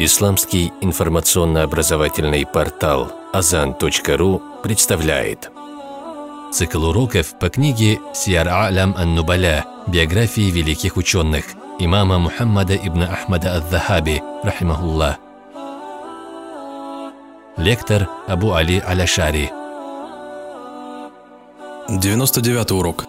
Исламский информационно-образовательный портал Azan.ru представляет цикл уроков по книге «Сиар А'лям ан-Нубаля. Биографии великих ученых» имама Мухаммада ибн Ахмада ад-Дахаби, рахимахуллах. Лектор Абу Али Аляшари. 99-й урок.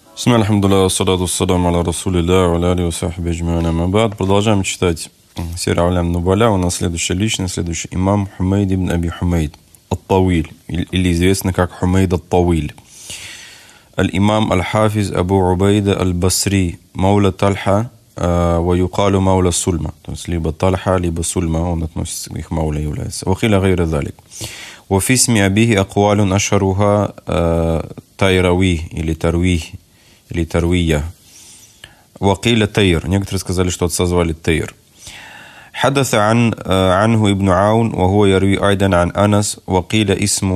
Продолжаем читать Сиар А'лям ан-Нубаля. У нас следующая личность, следующий имам Хумейд ибн Аби Хумейд ат-Тауиль, или известный как Хумейд ат-Тауиль. Аль-имам аль-хафиз Абу Убайда аль-Басри, маула Тальха, ويقال مولى السلمة. То есть либо Тальха, либо Сульма, он относится к их мауля является. وخيل غير ذلك. وفي اسم أبيه أقوال أشهرها تيروي или Тарвий или Тарвия. وقيل تير. Некоторые сказали, что отца звали Тейр. حدث عنه ابن عون وهو يروي أيضا عن أنس. وقيل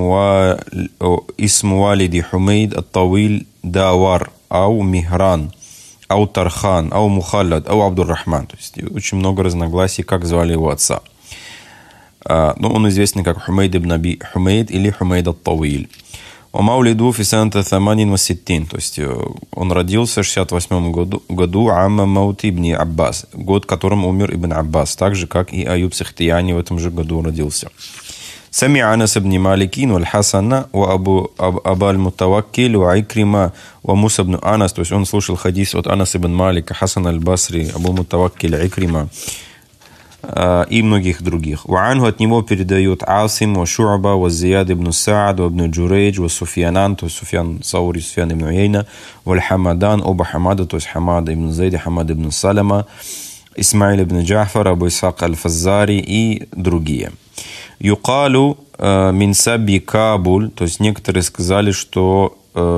اسم والد حميد الطويل داور أو مهران أو Тархан, أو Мухаллад, أو Абдур-Рахман. То есть очень много разногласий, как звали его отца. Но он известен как Хумейд ибн Аби Хумейд или Хумейд ат-Тауиль. ومولده في سنة 68. То есть он родился в 68 году عام موت ابن Аббас, год, которым умер Ибн Аббас, так же, как и Аюб Сахтияни в этом же году родился. سمع أنس بن مالك والحسن وأبا المتوكل وعكرمة وموسى بن أنس. То есть он слушал хадис от Анаса ибн Малика, Хасан аль-Басри, Абу Мутаваккиль, Икрима и многих других. وعنه от него передают Асим, وشعبة, وزياد ибн Саад, وابن Джурейдж, وسفيانан, то есть Суфьян Саури, Суфьян ибн Уяйна, والحمدان, оба Хамада, то есть Хамад ибн Зайд, Хамад ибн Салама, Исмаиль ибн Джафар, Абу Исхак аль-Фаззари и другие. Юкалу мин саби Кабуль, то есть некоторые сказали, что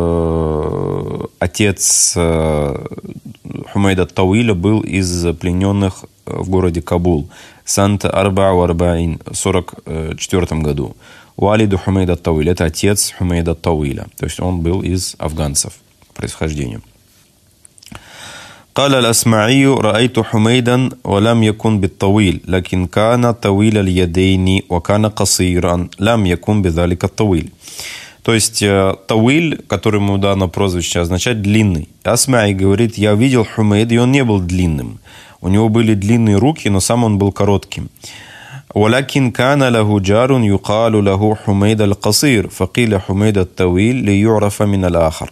отец Хумейда ат-Тауиля был из плененных в городе Кабул, Санта Арба'у-Арба'ин, в 44 году. Уалиду Хумейда ат-Тауиля, это отец Хумейда ат-Тауиля, то есть он был из афганцев по происхождению. قال الأسمعي رأيت حميدا ولم يكن بالطويل لكن كان طويل اليدين وكان قصيرا لم يكن بذلك الطويل. То есть Тауиль, которому дано прозвище, означает длинный. Асмаи говорит, я видел Хумейда, и он не был длинным. У него были длинные руки, но сам он был коротким. ولكن كان له جار يقال له حميد القصير فقيل حميد الطويل ليعرف من الآخر.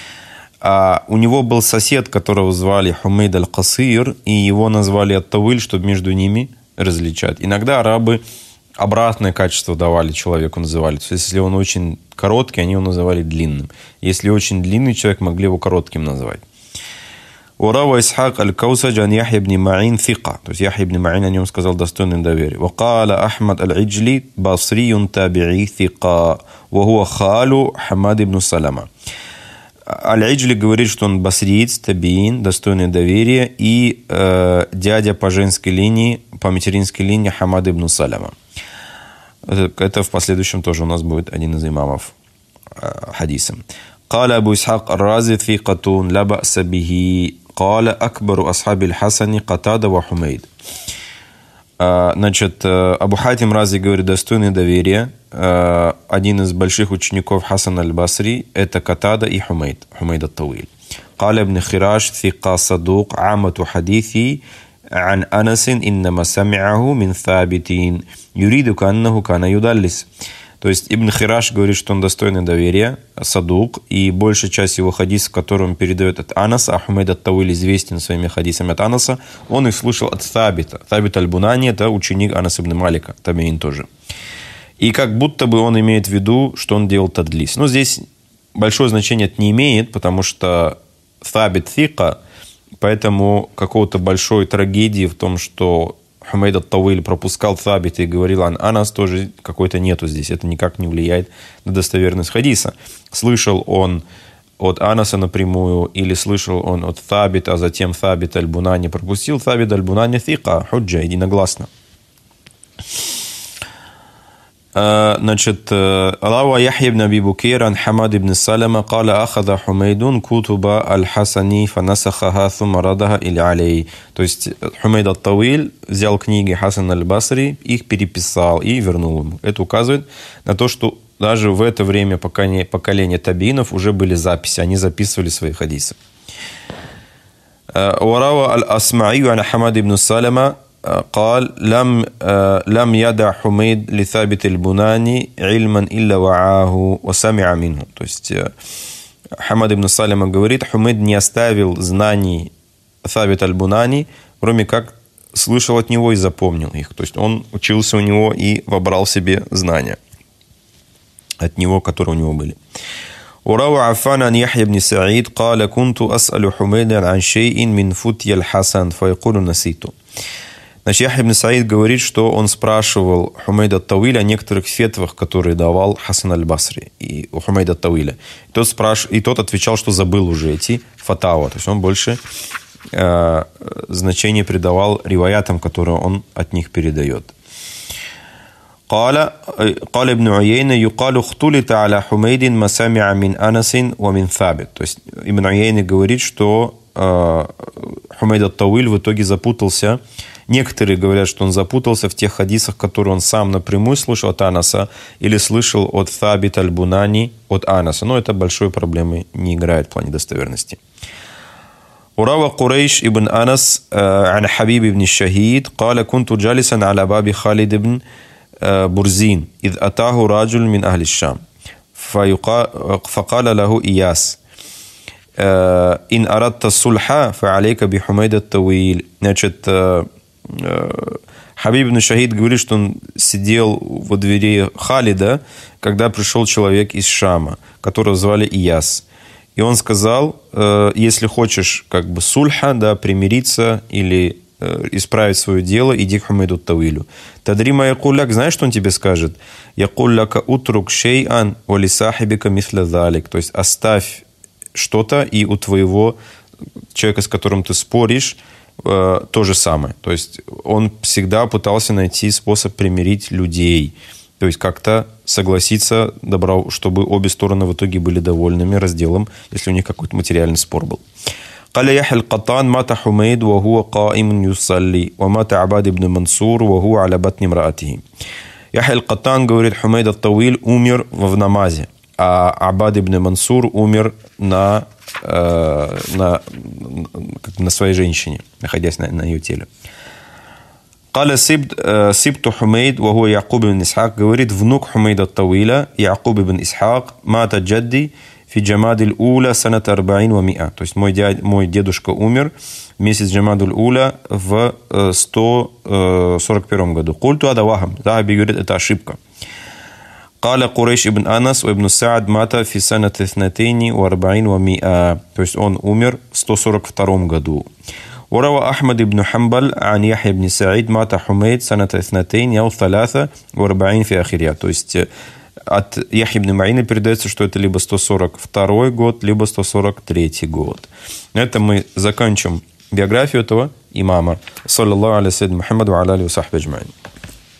У него был сосед, которого звали Хумейд аль-Касир, и его назвали ат-Тауиль, чтобы между ними различать. Иногда арабы обратное качество давали человеку, называли. То есть, если он очень короткий, они его называли длинным. Если очень длинный человек, могли его коротким назвать. Урава Исхак аль-Каусадж ан Яхья ибн Ма'ин фика. То есть Яхья ибн Ма'ин о нем сказал достойный доверия. Вакаля Ахмад аль-Иджли басриюн таби'i фика. Вахуа халу Хамад ибн Салама. Аль-Иджли говорит, что он басриец, табиин, достойный доверия, и дядя по женской линии, по материнской линии Хамад ибн Салама. Это в последующем тоже у нас будет один из имамов хадиса. قال أبو إسحاق الرازي ثقة لا بأس به قال أكبر أصحاب الحسن قتادة وحميد. Значит, Абу Хатим Рази говорит, достойный доверия. Один из больших учеников Хасан аль-Басри это Катада и Хумейд ат-Тауиль. قال ابن خراش ثقة صدوق عامة حديثي عن أنس إنما سمعه من ثابت يريد كأنه كان يدلس. То есть Ибн Хираш говорит, что он достойный доверия, садук, и большая часть его хадисов, которые он передает от Анаса, а Хумейд ат-Тауиль известен своими хадисами от Анаса, он их слушал от Табита. Табит аль-Бунани – это ученик Анаса ибн Малика, табиин тоже. И как будто бы он имеет в виду, что он делал тадлис. Но здесь большое значение это не имеет, потому что Табит фика, поэтому какого-то большой трагедии в том, что Хумейд ат-Тауиль пропускал Табита и говорил Анас, тоже какой-то нету здесь. Это никак не влияет на достоверность хадиса. Слышал он от Анаса напрямую или слышал он от Табита, а затем Табит аль-Бунани пропустил. Табит аль-Бунани фика, худжа, единогласно. Значит, Рава Яхья ибн Аби Букейр ан Хамад ибн Салама قال أخذ حميد كتب الحسن فنسخها ثم ردها إلى علي. То есть Хумейд ат-Тауиль взял книги Хасан аль-Басри, их переписал и вернул ему. Это указывает на то, что даже в это время поколения табиинов уже были записи, они записывали свои хадисы. وروى الأصمعي عن حماد بن سلمة قال لم يدع حميد لثابت البناني علما إلا وعاه وسمع منه. То есть Хамад ибн Салима говорит, Хумейд не оставил знаний Thабит аль-Бунани, кроме как слышал от него и запомнил их. То есть он учился у него и вобрал себе знания от него, которые у него были. وروى عفان عن يحيى بن سعيد قال كنت أسأل حميدا عن شيء من فتي الحسن فيقول نسيته. Значит, Яхья ибн Саид говорит, что он спрашивал Хумейда ат-Тауиля о некоторых фетвах, которые давал Хасан аль-Басри и у Хумейда ат-Тауиля. И тот отвечал, что забыл уже эти фатава. То есть он больше значение придавал риваятам, которые он от них передает. قال ابن عيينة يقال اختلط على حميد ما سمع من أنس ومن ثابت. То есть Ибн Уяйна говорит, что Хумейд ат-Тауиль в итоге запутался. Некоторые говорят, что он запутался в тех хадисах, которые он сам напрямую слышал от Анаса или слышал от Thабит аль-Бунани от Анаса. Но это большой проблемой не играет в плане достоверности. وروى قريش ابن أنس عن حبيب بن الشهيد قال كنت جالسا على باب خالد بن برزين إذ أتاه رجل من أهل الشام فقال له إياس إن أردت الصلح فعليك بحميد الطويل. Значит, Хабиб ибн Шахид говорит, что он сидел во двери Халида, когда пришел человек из Шама, которого звали Ияс. И он сказал, если хочешь как бы сульха, да, примириться или исправить свое дело, иди к Хумейду ат-Тауилю. Тадрима якулляк, знаешь, что он тебе скажет? Якулляка утрук шей'ан вали сахибика мисля залик. То есть оставь что-то, и у твоего человека, с которым ты споришь, то же самое. То есть он всегда пытался найти способ примирить людей. То есть как-то согласиться, чтобы обе стороны в итоге были довольными разделом, если у них какой-то материальный спор был. قال يحيى القطان مات حميد وهو قائم يصلي ومات عباد بن منصور وهو على بطن امرأته. Яхья аль-Каттан говорит, Хумейд ат-Тауиль умер в намазе, а Абад ибн Мансур умер на своей женщине, находясь на ее теле. قال سبت حميد وهو يعقوب بن إسحاق, говорит, внук Хумейда ат-Тауиля, Якуб ибн Исхак, мата джадди фи джамадиль уля санат арбаин ва миа. То есть мой дедушка умер в месяц Джамадуль уля в 141 году. Культу адавахам. Захаби говорит, это ошибка. قال قريش ибн Анас وابن سعد мата фи санат эснатейни ва арбаин ва миа. То есть он умер в 142 году. وروى أحمد بن حنبل عن يحيى بن سعيد مات حميد سنة 2 أو 43 في آخرها. То есть от Яхьи ибн Ма'ина передается, что это либо 142 год, либо 143 год. На этом мы заканчиваем биографию этого имама. Саллаллаху алейхи Мухаммаду ва аля алихи ва сахби аджмаин.